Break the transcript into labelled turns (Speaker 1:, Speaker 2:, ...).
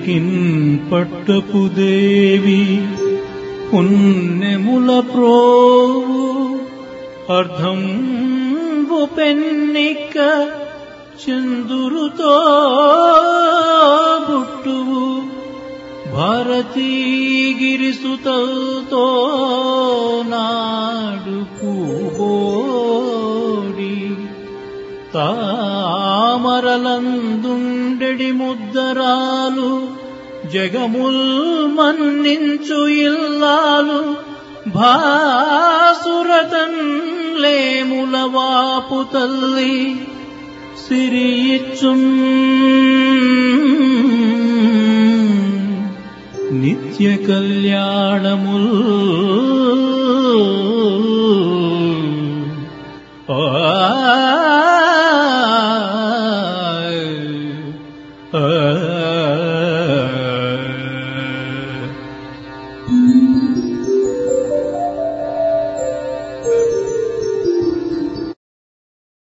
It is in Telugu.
Speaker 1: పలికిన్ పట్టపు దేవి పుణ్యముల ప్రోవు అర్ధంబు పెన్నిక చందురుతో బుట్టువు భారతీగిరిసుతతో నాడు పూబోడి తామరలందుండెడి ముద్దరాలు జగముల్ మన్నించు ఇల్లాలు భాసురతన్ లేముల వాపు తల్లి సిరియిచ్చున్ నిత్య కళ్యాణముల్ ఆ